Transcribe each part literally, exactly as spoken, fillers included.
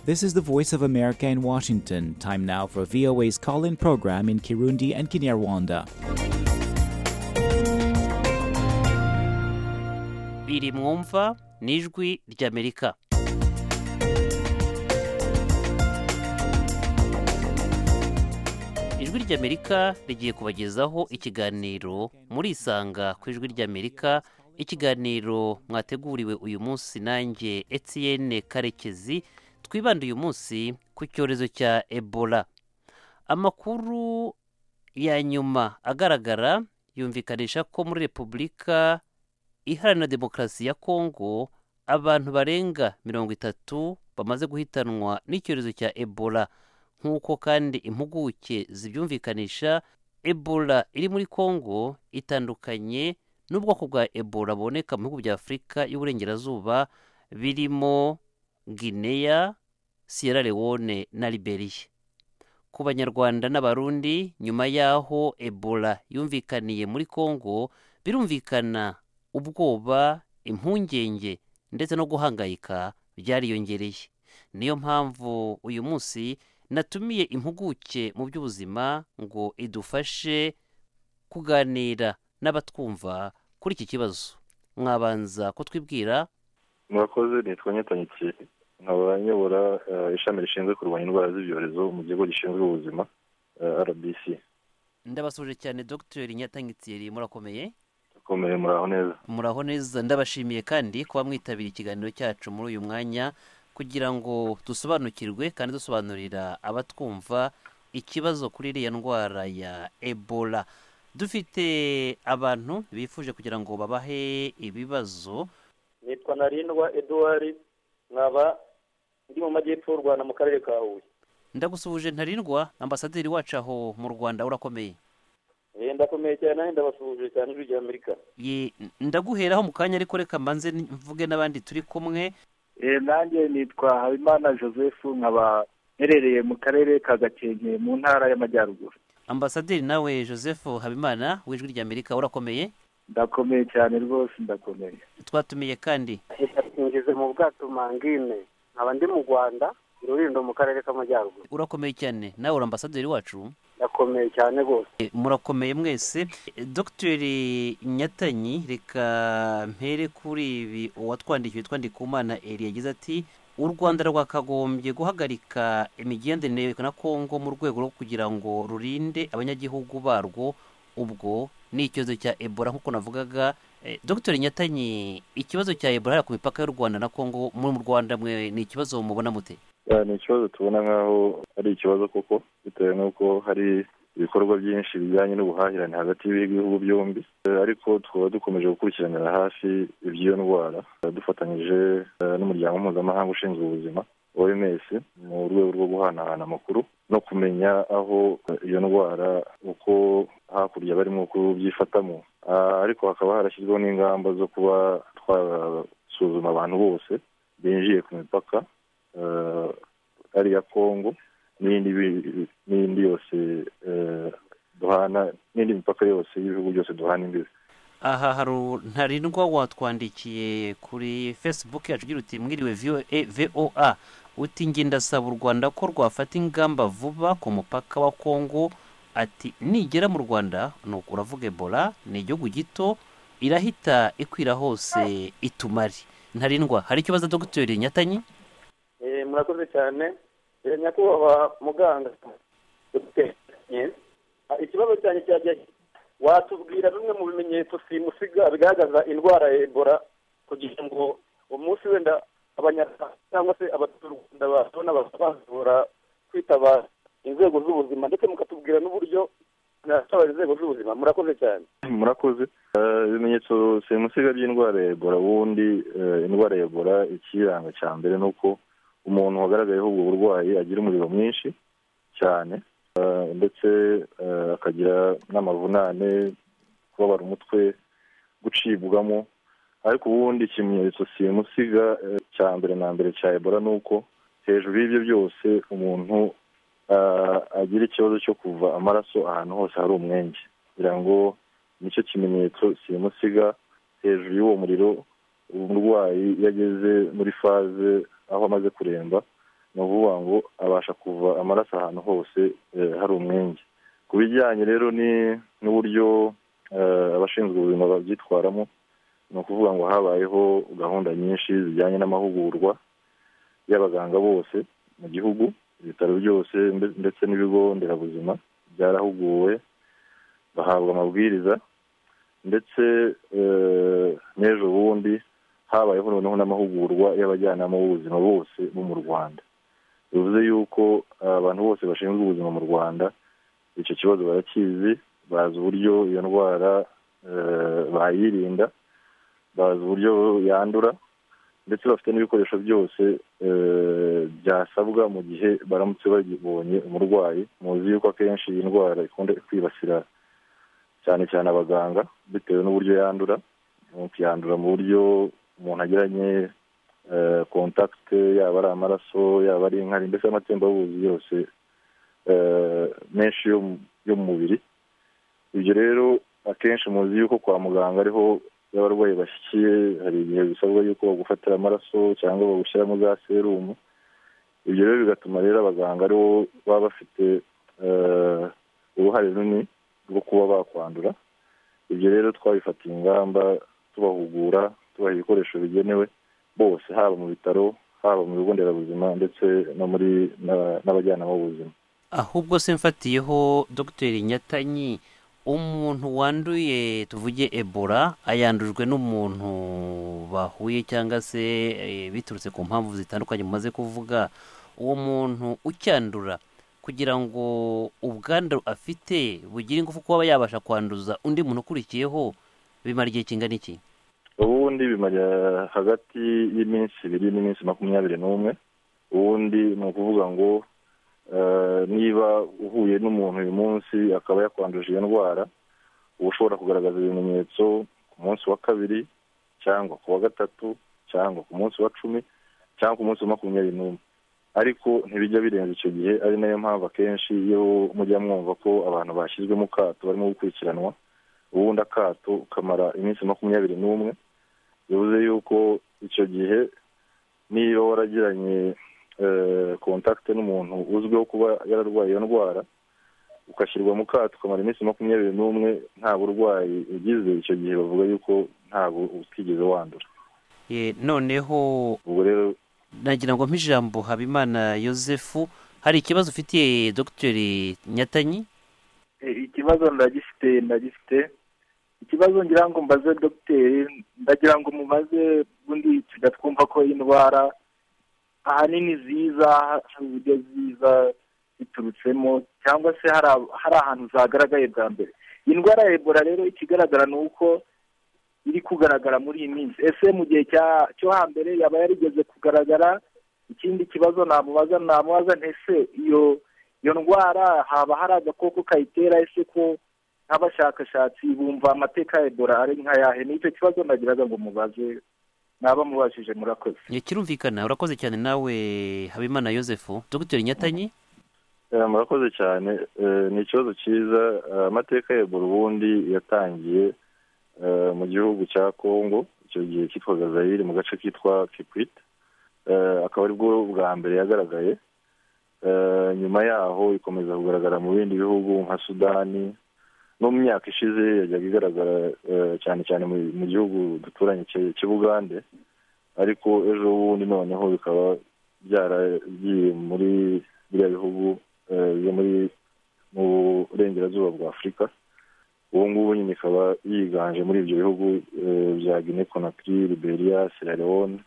This is the Voice of America in Washington. Time now for V O A's call-in program in Kirundi and Kinyarwanda. Biri mwumva n'ijwi ry'Amerika. Ijwi ry'Amerika rigiye kubagezaho ikiganiro muri isanga ku ijwi ry'Amerika, ikiganiro mwateguriwe uyu munsi nanjye Etienne Karekezi. Twibanda uyu munsi ku cyorezo cya Ebola. Amakuru ya nyuma agaragara yumvikanisha ko muri Repubulika Iharanira Demokarasi ya Kongo abantu barenga mirongo itatu bamaze guhitanwa n'icyorezo cya Ebola. Nk'uko kandi impuguke zibyumvikanisha, Ebola iri muri Kongo itandukanye n'ubwoko bwa Ebola boneka mu bihugu bya Afurika y'Uburengerazuba birimo Guinea, Sierra Leone na Liberia. Ku Banyarwanda n'Abarundi, nyuma yaho Ebola yumvikaniye muri Kongo, birumvikana ubwoba, impungenge ndetse no guhangayika byariyongereye. Niyo mpamvu uyu munsi natumiye impuguke mu by'ubuzima ngo idufashe kuganira n'abatwumva kuri iki kibazo. Mwabanza kutwibwira? Murakoze, nitwa Nyatanyikiye, nkaba nyobora ishami rishinzwe kurwanya indwara z'ibyorezo mu kigo gishinzwe ubuzima R B C. Ndabasuje cyane Dr Nyatanyikiye, murakomeye? Komeye, muraho neza. Muraho neza. Ndabashimiye kandi kuba mwitabira ikiganiro cyacu muri uyu mwanya kugira ngo dusobanukirwe kandi dusobanurira abatwumva ikibazo kuri iriya ndwara ya Ebola. Dufite abantu bifuje kugira ngo babahe ibibazo. Nitwa Narindwa Edouard, nkaba ndi mu majyepfo y'u Rwanda mu karere ka Huye. Ndagusubuje Ntarindwa, ambasaderi wacu aho mu Rwanda, urakomeye? Eh, ndakomeye cyane, ndabasubuje cyane ijwi ry'Amerika. Ye, ndaguheraho mu kanya ariko reka mbanze mvuge n'abandi turi kumwe. Eh, nanjye nitwa Habimana Joseph, nkaba herereye mu karere ka Gakenke mu ntara y'Amajyaruguru. Ambasaderi nawe Joseph Habimana w'ijwi ry'Amerika, urakomeye? Ndakomeye cyane rwose, ndakomeye. Twatumiye kandi ngeze mu bwato Mangine, nkaba ndi mu Rwanda, Rulindo mu karere k'Amajyaruguru. Urakomeye cyane nawe uri ambasaderi wacu? Ndakomeye cyane rwose. E, murakomeye mwese. E, Dr Nyatanyi, reka mpere kuri ibi uwatwandikiye Twandikumana Eli yagize ati u Rwanda rwakagombye guhagarika imigenderanire na Kongo mu rwego rwo kugira ngo rurinde abanyagihugu barwo ubwo ni icyorezo cya Ebola nk'uko navugaga. E, Dr Nyatanyi, ikibazo cya Ebola ku mipaka y'u Rwanda na Kongo muri mu Rwanda mwe ni ikibazo mubona mute? Ni ikibazo tubona nk'aho ari ikibazo koko, bitewe n'uko hari ibikorwa byinshi bijyanye n'ubuhahirane hagati y'ibihugu byombi, ariko tukaba dukomeje gukurikiranira hafi iby'iyo ndwara dufatanyije n'umuryango mpuzamahanga ushinzwe ubuzima O M S mu rwego rwo guhanahana amakuru no kumenya aho iyo ndwara uko hakurya barimo kubyifatamo, ariko hakaba harashyizweho n'ingamba zo kuba twasuzuma abantu bose binjiye ku mipaka ari ya Kongo n'indi n'indi yose duhana n'indi mipaka yose y'ibihugu byose duhana imbibi. Aha hari Ntarindwa watwandikiye kuri Facebook yacu ugira uti mwiriwe V O A, uti nge ndasaba u Rwanda ko rwafata ingamba vuba ku mupaka wa Kongo, ati nigera mu Rwanda nuko uravuga Ebola ni igihugu gito irahita ikwira hose itumari. Ntarindwa, hari ikibazo Dr Nyatanyi? Eh, murakoze cyane. Eh, nyakubahwa muganga. Ikibazo cyane cyaje, watubwira bimwe mu bimenyetso simusiga bigaragaza indwara ya Ebola kugira ngo umunsi wenda abanyarwanda cyangwa se abaturarwanda babona basabura kwitaba inzego z'ubuzima, ndetse mukatubwira n'uburyo nasaba inzego z'ubuzima. Murakoze cyane. Murakoze. Ibimenyetso simusiga by'indwara ya Ebola, ubundi indwara ya Ebola ikiranga cya mbere nuko umuntu wagaragayeho ubwo burwayi agira umuriro mwinshi cyane, ndetse akagira n'amavunane, kubabara umutwe, gucibwamo. Ariko ubundi ikimenyetso simusiga cya mbere na mbere cya Ebola nuko hejuru y'ibyo byose umuntu agira ikibazo cyo kuva amaraso ahantu hose hari umwenge, kugira ngo nicyo kimenyetso simusiga. Hejuru y'uwo muriro umurwayi yageze muri faze aho amaze kuremba, ni ukuvuga ngo abasha kuva amaraso ahantu hose hari umwenge. Ku bijyanye rero n'uburyo abashinzwe ubuzima babyitwaramo, ni ukuvuga ngo habayeho gahunda nyinshi zijyanye n'amahugurwa y'abaganga bose mu gihugu, ibitaro byose ndetse n'ibigo nderabuzima byarahuguwe, bahabwa amabwiriza, ndetse n'ejo bundi habayeho noneho n'amahugurwa y'abajyanama b'ubuzima bose bo mu Rwanda. Bivuze yuko abantu bose bashinzwe ubuzima mu Rwanda icyo kibazo barakizi, bazi uburyo iyo ndwara bayirinda, bazi uburyo yandura, ndetse bafite n'ibikoresho byose byasabwa mu gihe baramutse babonye umurwayi. Muzi yuko akenshi iyi ndwara ikunda kwibasira cyane cyane abaganga bitewe n'uburyo yandura, yandura mu buryo umuntu agiranye kontakite, yaba ari amaraso, yaba ari inkari, mbese amatembabuzi yose menshi yo mu mubiri. Ibyo rero akenshi muzi yuko kwa muganga ariho y'abarwayi bashyikiye, hari igihe bisabwa yuko bagufatira amaraso cyangwa bagushyiramo za serumu. Ibyo rero bigatuma rero abaganga aribo baba bafite uruhare runini rwo kuba bakwandura. Ibyo rero twabifatiye ingamba, tubahugura, tubaha ibikoresho bigenewe bose, haba mu bitaro, haba mu bigo nderabuzima, ndetse no muri n'abajyanama b'ubuzima. Ahubwo se mfatiyeho Dr Nyatanyi, umuntu wanduye tuvuge Ebola ayandujwe n'umuntu bahuye cyangwa se biturutse ku mpamvu zitandukanye mumaze kuvuga, uwo muntu ucyandura kugira ngo ubwandu afite bugire ingufu kuba yabasha kwanduza undi muntu ukurikiyeho, bimara igihe kingana iki? Ubundi bimara hagati y'iminsi ibiri n'iminsi makumyabiri n'umwe. Ubundi ni ukuvuga ngo niba uhuye n'umuntu uyu munsi akaba yakwanduje iyo ndwara, uba ushobora kugaragaza ibimenyetso ku munsi wa kabiri cyangwa ku wa gatatu cyangwa ku munsi wa cumi cyangwa ku munsi wa makumyabiri n'umwe, ariko ntibijya birenza icyo gihe. Ari nayo mpamvu akenshi iyo mujya mwumva ko abantu bashyizwe mu kato barimo gukurikiranwa, ubundi akato kamara iminsi makumyabiri n'umwe. Bivuze yuko icyo gihe niba waragiranye kontakite n'umuntu uzwiho kuba yararwaye iyo ndwara, ugashyirwa mu kato ukamara iminsi makumyabiri n'umwe nta burwayi ugize, icyo gihe bavuga yuko ntabwo utigeze wandura. Noneho ubwo rero nagira ngo mp'ijambo Habimana Yozefu, hari ikibazo ufitiye Dr Nyatanyi? Ikibazo ndagifite ndagifite ikibazo ngira ngo mbaze dogiteri, ndagira ngo mubaze ubundi tugatwumva ko indwara ahanini ziza, hari uburyo ziza biturutsemo, cyangwa se hari ahantu zagaragaye bwa mbere. Indwara ya Ebola rero ikigaragara ni uko iri kugaragara muri iyi minsi. Ese mu gihe cyo hambere yaba yarigeze kugaragara? Ikindi kibazo namubaza namubaza ntese iyo iyo ndwara haba hari agakoko kayitera? Ese ko nk'abashakashatsi bumva amateka ya Ebola ari nk'ayahe? Nicyo kibazo nagiraga ngo mubaze, naba mubashije. Murakoze. Kirumvikana. Urakoze cyane nawe Habimana Yozefu. Dr Nyatanyi? Murakoze cyane. Ni ikibazo cyiza. Amateka ya Ebola ubundi yatangiye mu gihugu cya Congo, icyo gihe cyitwaga Zaire, mu gace kitwa Kikwit. Akaba ari bwo bwa mbere yagaragaye. Nyuma yaho ikomeza kugaragara mu bindi bihugu nka Sudani. No mu myaka ishize yajyaga igaragara cyane cyane mu gihugu duturanye cy'Ubugande, ariko ejo bundi noneho bikaba byaragiye muri biriya bihugu byo muri mu burengerazuba bwa Afurika. Ubu ngubu nyine ikaba yiganje muri ibyo bihugu bya Guinea Conakry, Liberia, Sierra Leone,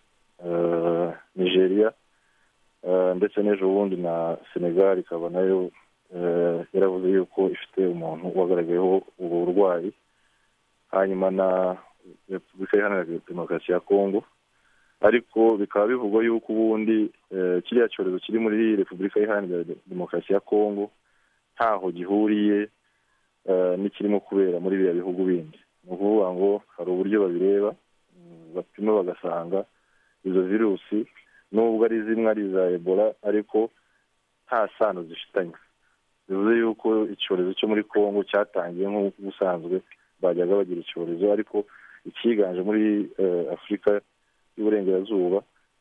Nigeria, ndetse n'ejo bundi na Senegal ikaba nayo yaravuze yuko ifite umuntu wagaragayeho ubwo burwayi. Hanyuma na Repubulika Iharanira Demokarasi ya Kongo, ariko bikaba bivugwa yuko ubundi kiriya cyorezo kiri muri Repubulika Iharanira Demokarasi ya Kongo ntaho gihuriye n'ikirimo kubera muri biriya bihugu bindi. Ni ukuvuga ngo hari uburyo babireba, bapima bagasanga izo virusi nubwo ari zimwe ari za Ebola, ariko nta sano zifitanye. Bivuze yuko icyorezo cyo muri Kongo cyatangiye nk'uko ubusanzwe bajyaga bagira icyorezo, ariko ikiganje muri Afurika y'Uburengerazuba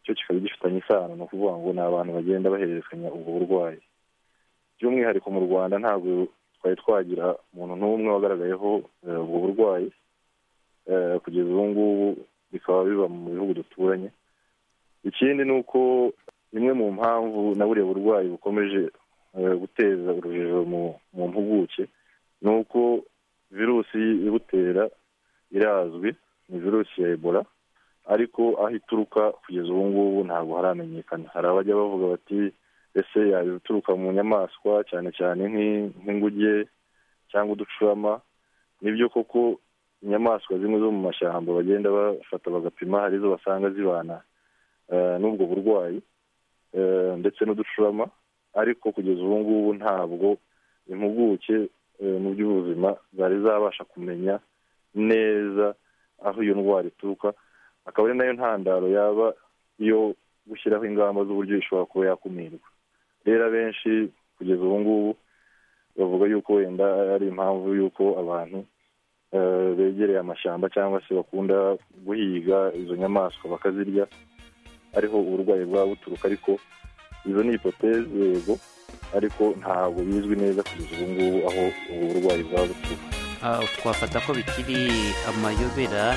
cyo kikaba gifitanye isano ni ukuvuga ngo ni abantu bagenda bahererekanya ubwo burwayi. By'umwihariko mu Rwanda ntabwo twari twagira umuntu n'umwe wagaragayeho ubwo burwayi kugeza ubu ngubu, bikaba biba mu bihugu duturanye. Ikindi ni uko imwe mu mpamvu na buriya burwayi bukomeje guteza urujijo mu mpuguke ni uko virusi ibutera irazwi, ni virusi ya Ebola, ariko aho ituruka kugeza ubu ngubu ntabwo haramenyekana. Hari abajya bavuga bati ese yaba ituruka mu nyamaswa cyane cyane nk'inguge cyangwa uducurama. Nibyo koko inyamaswa zimwe zo mu mashyamba bagenda bafata bagapima, hari izo basanga zibana n'ubwo burwayi ndetse n'uducurama, ariko kugeza ubu ngubu ntabwo impuguke mu by'ubuzima zari zabasha kumenya neza aho iyo ndwara ituruka. Akaba ari nayo ntandaro yaba iyo gushyiraho ingamba z'uburyo ishobora kuba yakumirwa. Rero abenshi kugeza ubu ngubu bavuga yuko wenda ari impamvu y'uko abantu begereye amashyamba cyangwa se bakunda guhiga izo nyamaswa bakazirya, ariho uburwayi bwaba buturuka. Ariko izo ni hipoteze yego, ariko ntabwo bizwi neza kugeza ubu ngubu aho ubu burwayi bwaba buturuka. Twafata ko bikiri amayobera.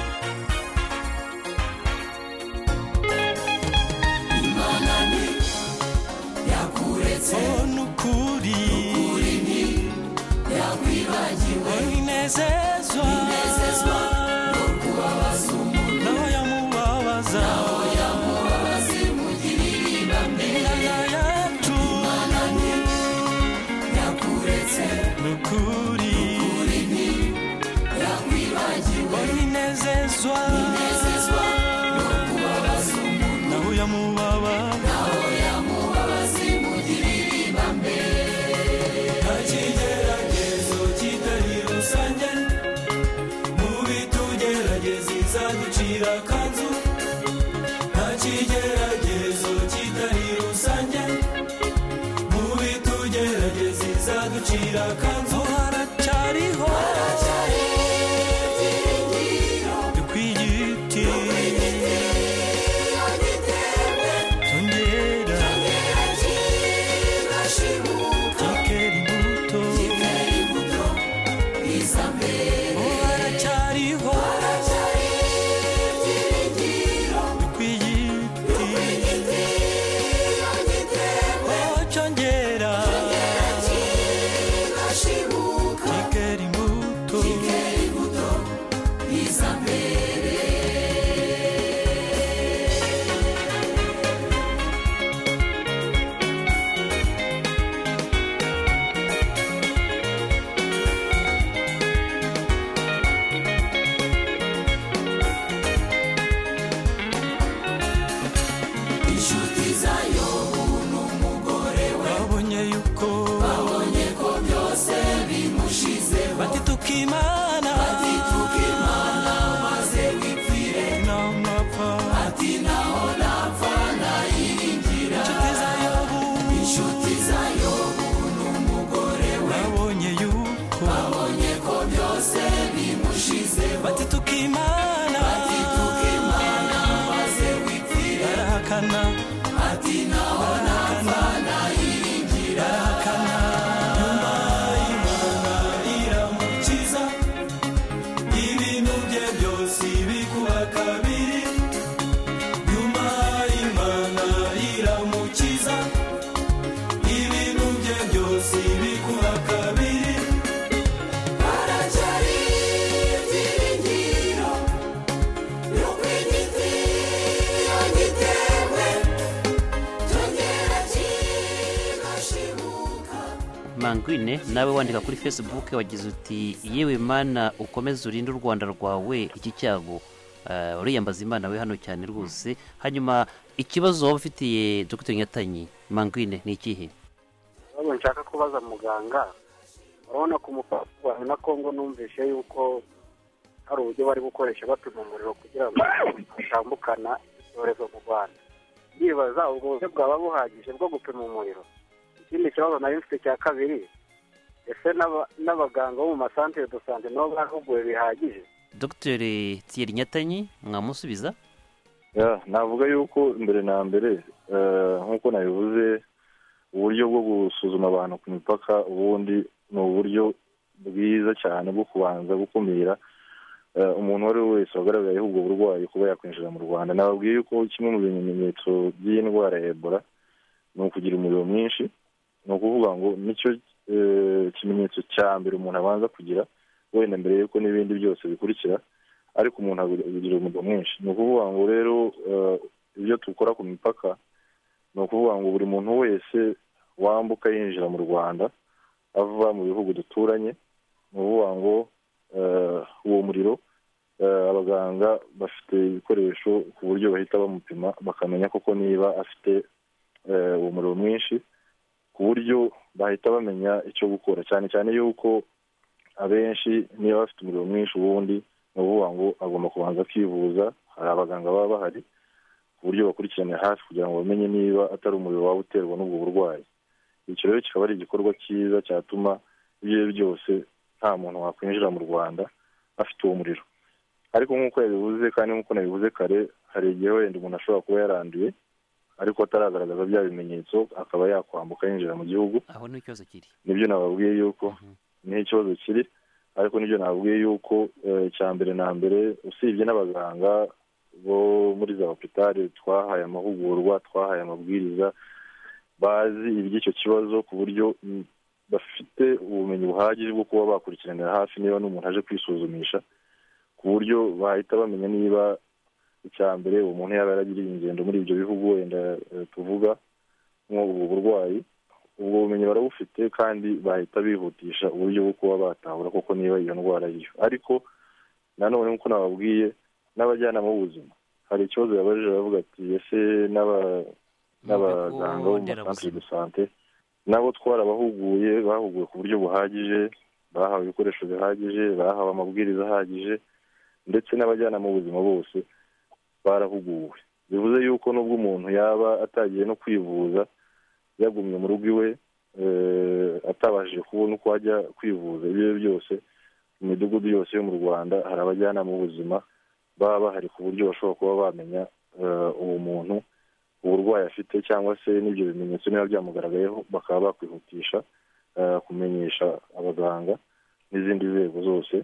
Imana ni yakuretse n'ukuri ni yakwibagiwe, inezezwa inezezwa no kubabaza umuntu naho yamubabaza naho yamubabaza imugirira ibambe. Imana ni yakuretse n'ukuri ni yakwibagiwe, inezezwa inezezwa no kubabaza umuntu naho yamubabaza naho yamubabaza imugirira ibambe. Ntakigeragezo kitari rusange mu bitugerageza izaducira akanzu. Ntakigeragezo kitari rusange mu bitugerageza izaducira akanzu. Haracyariho haracyari ibyiringiro dukwigiti tongera tongera kigashibuka kikera imbuto kikera imbuto iza mbere. Haracyariho haracyari ibyiringiro dukwigiti cyongera kigashibuka kikera imbuto kikera imbuto iza mbere. Inshuti zayo n'umugore we babonye yuko babonye ko byose bimushizeho, bati tukimana bati tukimana maze wipfire n'amapfa, ati naho napfa nayiringira. Inshuti zayo inshuti zayo n'umugore we babonye yuko babonye ko byose bimushizeho, bati tukimana bati tukimana maze wipfire. Arahakana ati naho napfa nayiringira. Arahakana nyuma Imana iramukiza, ibintu bye byose bikuba kabiri. Nyuma Imana iramukiza, ibintu bye byose bikuba kabiri. Haracyari ibyiringiro yuko igiti iyo gitewe cyongera kigashibuka. Mangwine, nawe wandika kuri Facebook wagize uti yewe Mana ukomeze urinde u Rwanda rwawe iki cyago. Uh, uriyambaza Imana we hano cyane rwose. Hanyuma ikibazo waba ufitiye Dr Nyatanyi Mangwine ni ikihe? Abo nshaka kubaza muganga, urabona ku mupaka wa na Kongo numvishe yuko hari uburyo bari gukoresha bapima umuriro kugira ngo batambukana icyorezo mu Rwanda. Yibaza ubwo buryo bwaba buhagije bwo gupima umuriro. Ikindi kibazo nayo mfite cya kabiri, ese n'abaganga bo mu masantere de sante nabo bahuguwe bihagije? Dr Thierry Nyatanyi mwamusubiza? navuga yuko mbere na mbere nk'uko nabivuze uburyo bwo gusuzuma abantu ku mipaka ubundi ni uburyo bwiza cyane bwo kubanza gukumira umuntu uwo ari we wese wagaragayeho ubwo burwayi kuba yakwinjira mu Rwanda. Nababwiye yuko kimwe mu bimenyetso by'iyi ndwara ya Ebola ni ukugira umuriro mwinshi. Ni ukuvuga ngo nicyo ikimenyetso cya mbere umuntu abanza kugira, wenda mbere yuko n'ibindi byose bikurikira, ariko umuntu agira umuriro mwinshi. Ni ukuvuga ngo rero ibyo dukora ku mipaka ni ukuvuga ngo buri muntu wese wambuka yinjira mu Rwanda ava mu bihugu duturanye, ni ukuvuga ngo uwo muriro abaganga bafite ibikoresho ku buryo bahita bamupima bakamenya koko niba afite uwo muriro mwinshi, ku buryo bahita bamenya icyo gukora, cyane cyane yuko abenshi niba bafite umuriro mwinshi ubundi ni ukuvuga ngo agomba kubanza kwivuza. Hari abaganga baba bahari ku buryo bakurikirana hafi kugira ngo bamenye niba atari umuriro waba uterwa n'ubwo burwayi. Icyo rero kikaba ari igikorwa cyiza cyatuma ibyo byose nta muntu wakwinjira mu Rwanda afite uwo muriro. Ariko nk'uko yabivuze kandi nk'uko nabivuze kare, hari igihe wenda umuntu ashobora kuba yaranduye ariko ataragaragaza bya bimenyetso akaba yakwambuka yinjira mu gihugu. Aho ni ikibazo kiri. Nibyo nababwiye yuko ni ikibazo kiri, ariko nibyo nababwiye yuko icya mbere na mbere usibye n'abaganga bo muri za hopitali twahaye amahugurwa, twahaye amabwiriza, bazi iby'icyo kibazo ku buryo bafite ubumenyi buhagije bwo kuba bakurikiranira hafi niba n'umuntu aje kwisuzumisha, ku buryo bahita bamenya niba icya mbere uwo muntu yaba yaragiriye ingendo muri ibyo bihugu wenda tuvuga nk'ubu burwayi. Ubwo bumenyi barabufite kandi bahita bihutisha uburyo bwo kuba batahura koko niba iyo ndwara ariyo. Ariko nanone nk'uko nababwiye n'abajyanama b'ubuzima hari ikibazo yabajije bavuga ati ese n'abaganga bo mu masantere de sante nabo twarabahuguye, bahuguwe ku buryo buhagije, bahawe ibikoresho bihagije, bahawe amabwiriza ahagije, ndetse n'abajyanama b'ubuzima bose barahuguwe. Bivuze yuko nubwo umuntu yaba atagiye no kwivuza yagumye mu rugo iwe atabashije kubona uko ajya kwivuza, ibyo byose mu midugudu yose yo mu Rwanda hari abajyanama b'ubuzima baba bahari ku buryo bashobora kuba bamenya uwo muntu uburwayi afite cyangwa se n'ibyo bimenyetso niba byamugaragayeho bakaba bakwihutisha kumenyesha abaganga n'izindi nzego zose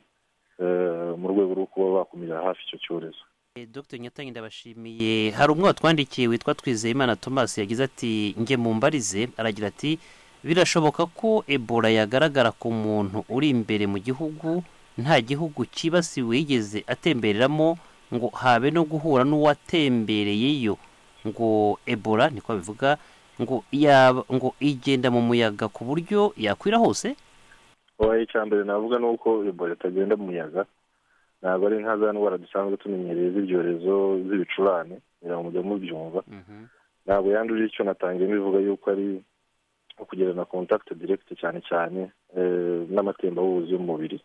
mu rwego rwo kuba bakumira hafi icyo cyorezo. Dr Nyatanyi ndabashimiye. Hari umwe watwandikiye witwa Twizeyimana Thomas yagize ati nge mumbarize, aragira ati birashoboka ko Ebola yagaragara ku muntu uri imbere mu gihugu nta gihugu kibasiwe yigeze atembereramo ngo habe no guhura n'uwatembereyeyo, ngo Ebola niko bivuga ngo yaba ngo igenda mu muyaga ku buryo yakwira hose? Oya, icyambere navuga nuko Ebola itagenda mu muyaga, ntabwo ari nka za ndwara dusanzwe tumenyereye z'ibyorezo z'ibicurane kugira ngo mujye mubyumva. Ntabwo yanduje, icyo natangiye bivuga yuko ari kugirana contact direct cyane cyane n'amatembabuzi y'umubiri.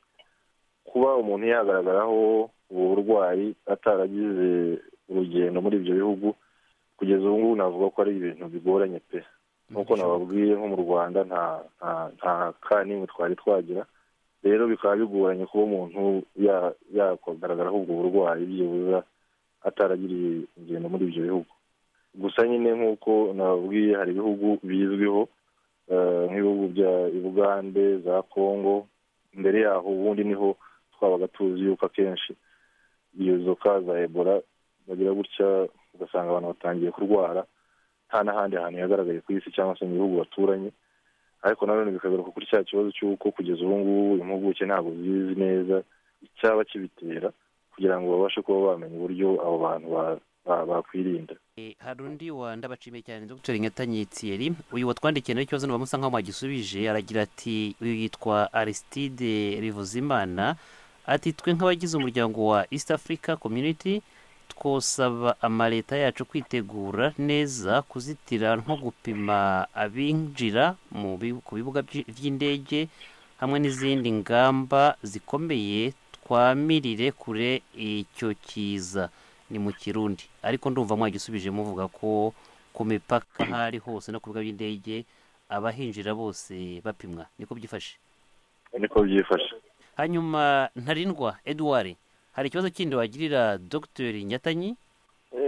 Kuba umuntu yagaragaraho ubu burwayi ataragize urugendo muri ibyo bihugu kugeza ubu ngubu navuga ko ari ibintu bigoranye pe. Nk'uko nababwiye nko mu Rwanda nta nta ka n'imwe twari twagira, rero bikaba bigoranye kuba umuntu yagaragaraho ubwo burwayi byibuza ataragiriye ingendo muri ibyo bihugu. Gusa nyine nk'uko nababwiye hari ibihugu bizwiho nk'ibihugu bya Uganda, za Congo, mbere yaho ubundi niho twabaga tuzi yuko akenshi iyo zoka za Ebola bagira gutya ugasanga abantu batangiye kurwara nta n'ahandi hantu yagaragaye ku isi cyangwa se mu bihugu baturanye. Ariko nanone bikagaruka kuri cya kibazo cy'uko kugeza ubu ngubu impuguke ntabwo zizi neza icyaba kibitera kugira ngo babashe kuba bamenya uburyo abo bantu bakwirinda. Hari undi wandabashimiye cyane Dr Nyatanyi Thierry, uyu watwandikiye nayo ikibazo bamusa nkaho mwagisubije, aragira ati uyu yitwa Aristide Rivuzimana, ati twe nk'abagize umuryango wa East Africa Community twosaba amaleta yacu kwitegura neza kuzitira nko gupima abinjira mu ku bibuga by'indege hamwe n'izindi ngamba zikomeye twamirire kure icyo kiza. Ni mu Kirundi, ariko ndumva mwagisubije muvuga ko ku mipaka hari hose no ku bibuga by'indege abahinjira bose bapimwa. Niko byifashe? Niko byifashe. Hanyuma Ntarindwa Edouard, hari ikibazo kindi wagirira Dr Nyatanyi?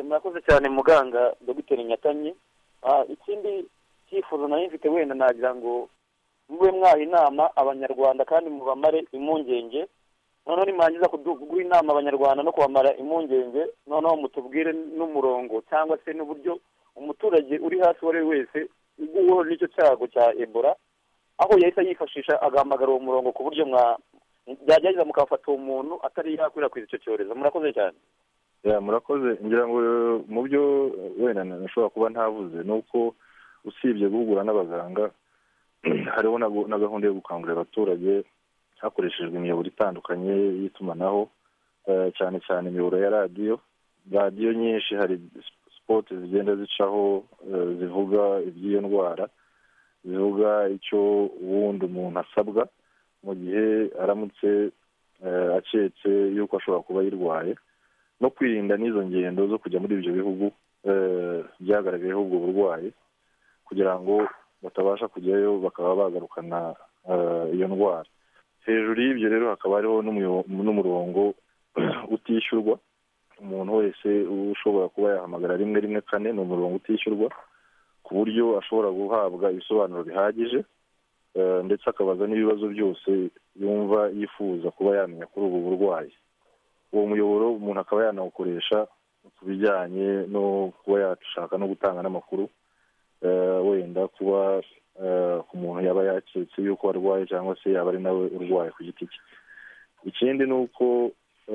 murakoze cyane muganga Dr Nyatanyi. Ikindi cyifuzo nari mfite wenda nagira ngo mube mwaha inama abanyarwanda kandi mubamare impungenge, noneho nimangiza kuguha inama abanyarwanda no kubamara impungenge, noneho mutubwire n'umurongo cyangwa se n'uburyo umuturage uri hasi uwo ari we wese uguweho n'icyo cyago cya Ebola, aho yahita yifashisha agahamagara uwo murongo ku buryo byageza mukafata uwo muntu atari yakwirakwiza icyo cyorezo. Murakoze cyane. Ya murakoze, ngira ngo mu byo wenda nashobora kuba ntavuze nuko usibye guhugura n'abaganga hariho na gahunda yo gukangurira abaturage hakoreshejwe imiyoboro itandukanye y'itumanaho, cyane cyane imiyoboro ya radiyo radiyo nyinshi. Hari sipoti zigenda zicaho zivuga iby'iyo ndwara, zivuga icyo uwundi umuntu asabwa mu gihe aramutse aketse yuko ashobora kuba yirwaye, no kwirinda n'izo ngendo zo kujya muri ibyo bihugu byagaragayeho ubwo burwayi kugira ngo batabasha kujyayo bakaba bagarukana iyo ndwara. Hejuru y'ibyo rero hakaba hariho n'umurongo utishyurwa. Umuntu wese ushobora kuba yahamagara rimwe rimwe kane ni umurongo utishyurwa, ku buryo ashobora guhabwa ibisobanuro bihagije ndetse akabaza n'ibibazo byose yumva yifuza kuba yamenya kuri ubu burwayi. Uwo muyoboro umuntu akaba yanawukoresha ku bijyanye no kuba yashaka no gutanga n'amakuru, wenda kuba ku muntu yaba yaketse yuko arwaye cyangwa se yaba ari nawe urwaye ku giti cye. Ikindi ni uko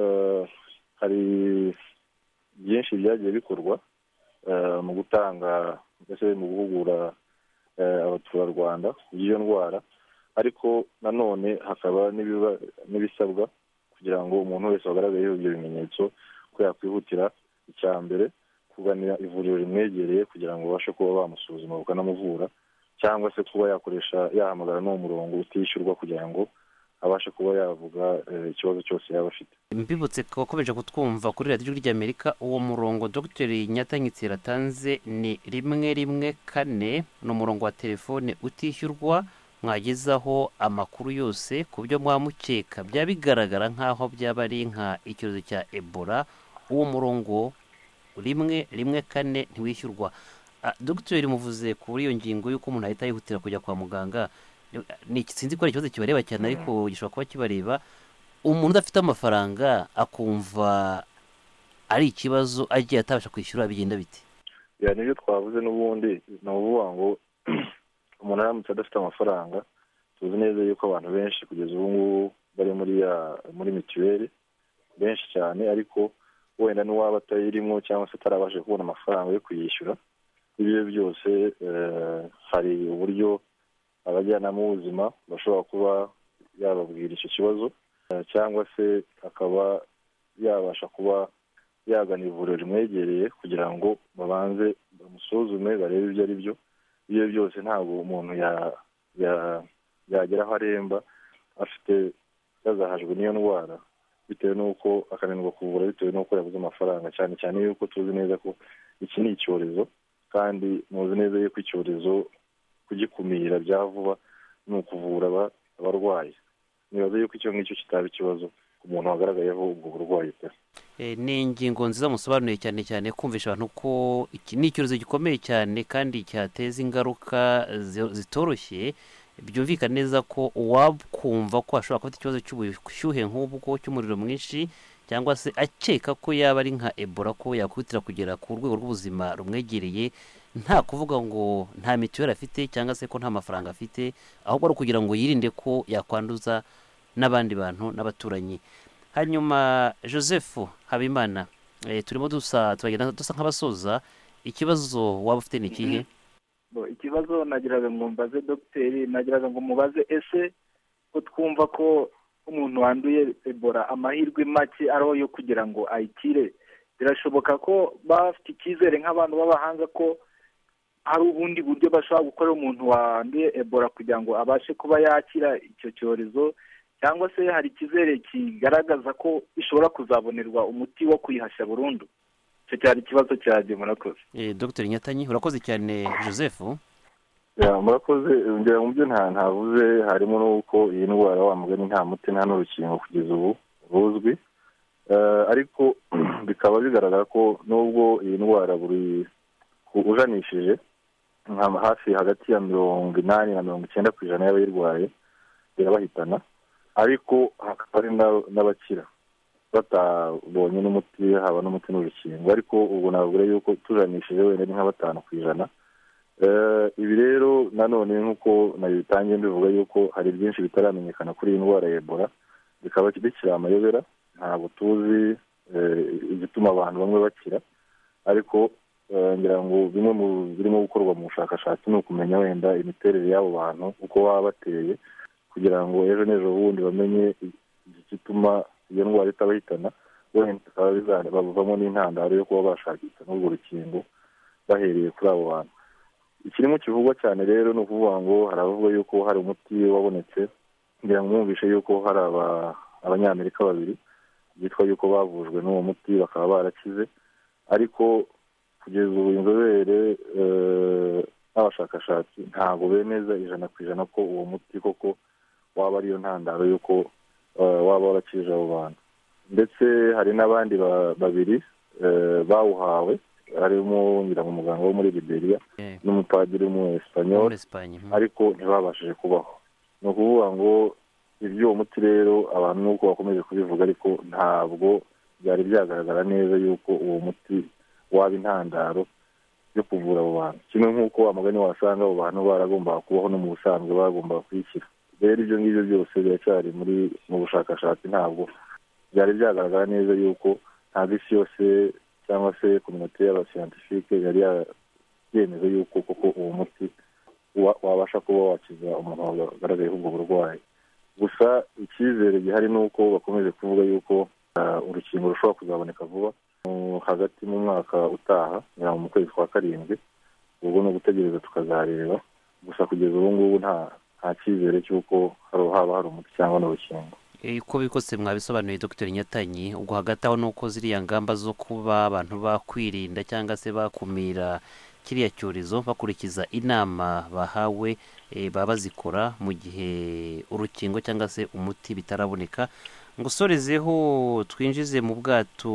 hari byinshi byagiye bikorwa mu gutanga mbese mu guhugura abaturarwanda by'iyo ndwara, ariko nanone hakaba n'ibisabwa kugira ngo umuntu wese wagaragayeho ibyo bimenyetso ko yakwihutira icya mbere kugana ivuriro rimwegereye kugira ngo babashe kuba bamusuzuma bakanamuvura, cyangwa se kuba yakoresha yahamagara n'uwo murongo utishyurwa kugira ngo abashe kuba yavuga ikibazo cyose yaba afite. Mbibutse ko wakomeje kutwumva kuri radiyo ry'Amerika, uwo murongo Dr Nyatanyi yatanze ni rimwe rimwe kane, ni umurongo wa telefone utishyurwa mwagezaho amakuru yose ku byo mwamukeka byaba bigaragara nk'aho byaba ari nka icyorezo cya Ebola. Uwo murongo rimwe rimwe kane ntiwishyurwa. Dr muvuze kuri iyo ngingo y'uko umuntu ahita yihutira kujya kwa muganga. Ni sinzi ko ari ikibazo kibareba cyane, ariko gishobora kuba kibareba. Umuntu udafite amafaranga akumva ari ikibazo agiye atabasha kwishyura, bigenda bite? Ya nibyo twavuze n'ubundi, ni ukuvuga ngo umuntu aramutse adafite amafaranga, tuzi neza yuko abantu benshi kugeza ubu ngubu bari muri ya muri mituweli benshi cyane, ariko wenda n'uwaba atayirimo cyangwa se atarabasha kubona amafaranga yo kuyishyura. Ibyo byose hari uburyo abajyanama b'ubuzima bashobora kuba yababwira icyo kibazo, cyangwa se akaba yabasha kuba yagana ivuriro rimwegereye kugira ngo babanze bamusuzume barebe ibyo ari byo. Ibyo byose ntabwo umuntu yagera aho aremba afite yazahajwe n'iyo ndwara bitewe n'uko akananirwa kuvura bitewe n'uko yabuze amafaranga, cyane cyane yuko tuzi neza ko iki ni icyorezo, kandi muzi neza yuko icyorezo kugikumira bya vuba ni ukuvura abarwayi. Nibaza yuko icyo ngicyo kitaba ikibazo ku muntu wagaragayeho ubwo burwayi pe. Ni ingingo nziza musobanuye cyane cyane kumvisha abantu ko iki ni icyorezo gikomeye cyane kandi cyateza ingaruka zitoroshye. Byumvikana neza ko uwakumva ko ashobora kuba ikibazo cy'ubushyuhe nk'ubwo cy'umuriro mwinshi, cyangwa se akeka ko yaba ari nka Ebola, ko yakwihutira kugera ku rwego rw'ubuzima rumwegereye, nta kuvuga ngo nta mituweli afite cyangwa se ko nta mafaranga afite, ahubwo ari ukugira ngo yirinde ko yakwanduza n'abandi bantu n'abaturanyi. Hanyuma Joseph Habimana, e, turimo dusa turagenda dusa nk'abasoza. Ikibazo waba ufite ni ikihe? Bo ikibazo nagiraga ngo mbaze dogiteri, nagiraga ngo mubaze ese ko twumva ko umuntu wanduye Ebola amahirwe make ariho yo kugira ngo ayikire, birashoboka ko bafite icyizere nk'abantu b'abahanga ko hari ubundi buryo bashobora gukora umuntu wanduye Ebola kugira ngo abashe kuba yakira icyo cyorezo, cyangwa se hari icyizere kigaragaza ko ishobora kuzabonerwa umuti wo kuyihashya burundu? Icyo cyari ikibazo cyanjye. Murakoze. Eh, Dr Nyatanyi, urakoze cyane. Joseph? Ya murakoze. Ngira mu byo nta ntavuze harimo n'uko iyi ndwara wa mugani nta muti nta n'urukingo kugeza ubu ruzwi, ariko bikaba bigaragara ko nubwo iyi ndwara buri ujanishije nka hafi hagati ya mirongo inani na mirongo icyenda ku ijana y'abayirwaye birabahitana, ariko hakaba hari n'abakira batabonye n'umuti, haba n'umuti n'urukingo, ariko ubwo navuga yuko tujanishije wenda ni nka batanu ku ijana. Ibi rero nanone nk'uko nabitangiye mbivuga yuko hari byinshi bitaramenyekana kuri iyi ndwara ya Ebola, bikaba bikiri amayobera, ntabwo tuzi igituma abantu bamwe bakira, ariko ngira ngo bimwe mu birimo gukorwa mu bushakashatsi ni ukumenya wenda imiterere y'abo bantu uko baba bateye, kugira ngo ejo n'ejo bundi bamenye igituma iyo ndwara itabahitana, wenda bikaba bavamo n'intandaro yo kuba bashakisha n'urwo rukingo bahereye kuri abo bantu. Ikirimo kivugwa cyane rero ni ukuvuga ngo haravuga yuko hari umuti wabonetse, ngira ngo mwumvishe yuko hari abanyamerika babiri byitwa yuko bavujwe n'uwo muti bakaba barakize, ariko kugeza ubu inzobere n'abashakashatsi ntabwo bemeza ijana ku ijana ko uwo muti koko waba ariyo ntandaro y'uko waba warakije abo bantu. Ndetse hari n'abandi babiri bawuhawe, harimo ngira ngo umuganga wo muri Liberia n'umupadiri w'umu-Espanyol, ariko ntibabashije kubaho. Ni ukuvuga ngo iby'uwo muti rero abantu nuko bakomeje kubivuga, ariko ntabwo byari byagaragara neza yuko uwo muti waba intandaro yo kuvura abo bantu, kimwe nk'uko amagani wasanga abo bantu baragombaga kubaho no mu busanzwe bagombaga kuyikira. Rero ibyo ngibyo byose biracyari muri mu bushakashatsi, ntabwo byari byagaragara neza yuko ntabwo isi yose cyangwa se kominote y'abasiyantifike yari yemeza yuko koko uwo muti wabasha kuba wakiza umuntu wagaragayeho ubwo burwayi. Gusa icyizere gihari ni uko bakomeje kuvuga yuko urukingo rushobora kuzaboneka vuba hagati mu mwaka utaha, mu kwezi kwa karindwi. Ubwo ni ugutegereza tukazareba, gusa kugeza ubu ngubu nta nta cyizere cy'uko haba hari umuti cyangwa n'urukingo. Uko bikose mwabisobanuye Dr Nyatanyi, ubwo hagati aho nuko ziriya ngamba zo kuba abantu bakwirinda cyangwa se bakumira kiriya cyorezo bakurikiza inama bahawe baba bazikora mu gihe urukingo cyangwa se umuti bitaraboneka. Ngo usorezeho twinjize mu bwato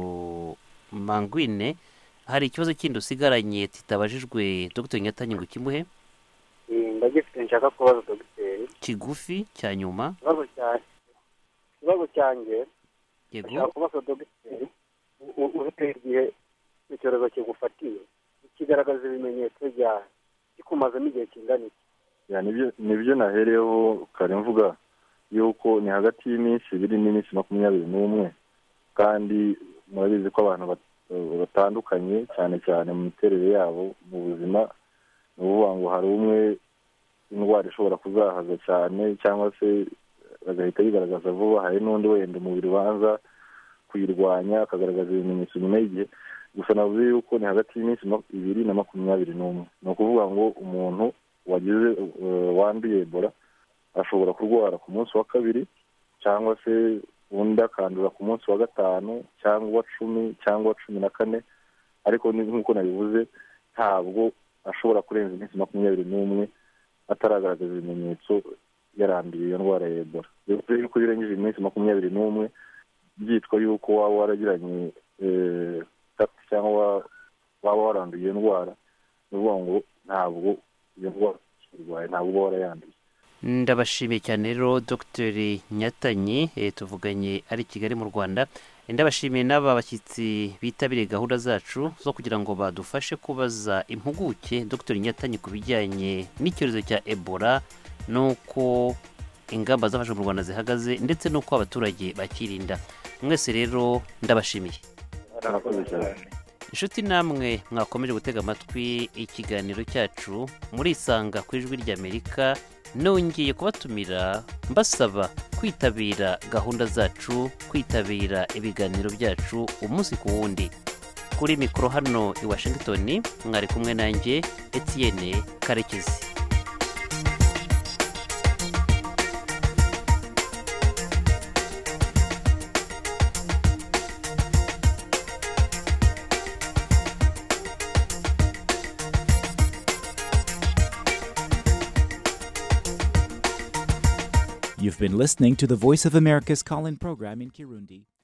Mangwine, hari ikibazo kindi usigaranye titabajijwe Dr Nyatanyi ngo kimuhe? Ndagifite nshaka kubaza dogiteri kigufi cya nyuma. Ikibazo cyane ikibazo cyanjye nshaka kubaza dogiteri, ufite igihe icyorezo kigufatiye kigaragaza ibimenyetso bya kikumazemo igihe kingana iki? Nibyo nahereyeho kare mvuga yuko ni hagati y'iminsi ibiri n'iminsi makumyabiri n'umwe, kandi murabizi ko abantu batandukanye cyane cyane mu miterere yabo mu buzima. Ni ukuvuga ngo hari umwe indwara ishobora kuzahaza cyane cyangwa se bagahita bigaragaza vuba, hari n'undi wenda umubiri ubanza kuyirwanya akagaragaza ibimenyetso nyuma y'igihe. Gusa navuze yuko ni hagati y'iminsi ibiri na makumyabiri n'umwe. Ni ukuvuga ngo umuntu wagize wanduye Ebola ashobora kurwara ku munsi wa kabiri, cyangwa se undi akandura ku munsi wa gatanu cyangwa uwa cumi cyangwa cumi na kane, ariko nk'uko nabivuze ntabwo ashobora kurenza iminsi makumyabiri n'umwe ataragaragaza ibimenyetso yaranduye iyo ndwara ya Ebola. Rero yuko birengeje iminsi makumyabiri n'umwe byitwa yuko waba waragiranye cyangwa waba waranduye iyo ndwara, ni ukuvuga ngo ntabwo iyo ndwara irwaye, ntabwo uba warayanduye. Ndabashimiye cyane rero Dr Nyatanyi, tuvuganye ari Kigali mu Rwanda. Ndabashimiye n'aba bashyitsi bitabiriye gahunda zacu zo kugira ngo badufashe kubaza impuguke Dr Nyatanyi ku bijyanye n'icyorezo cya Ebola, n'uko ingamba zafashwe mu Rwanda zihagaze ndetse n'uko abaturage bakirinda. Mwese rero ndabashimiye. Inshuti namwe mwakomeje gutega amatwi ikiganiro cyacu murisanga ku ijwi ry'Amerika, nongeye kubatumira mbasaba kwitabira gahunda zacu, kwitabira ibiganiro byacu umunsi ku wundi. Kuri mikoro hano i Washington mwari kumwe nanjye Etienne Karekezi. You've been listening to the Voice of America's call-in program in Kirundi.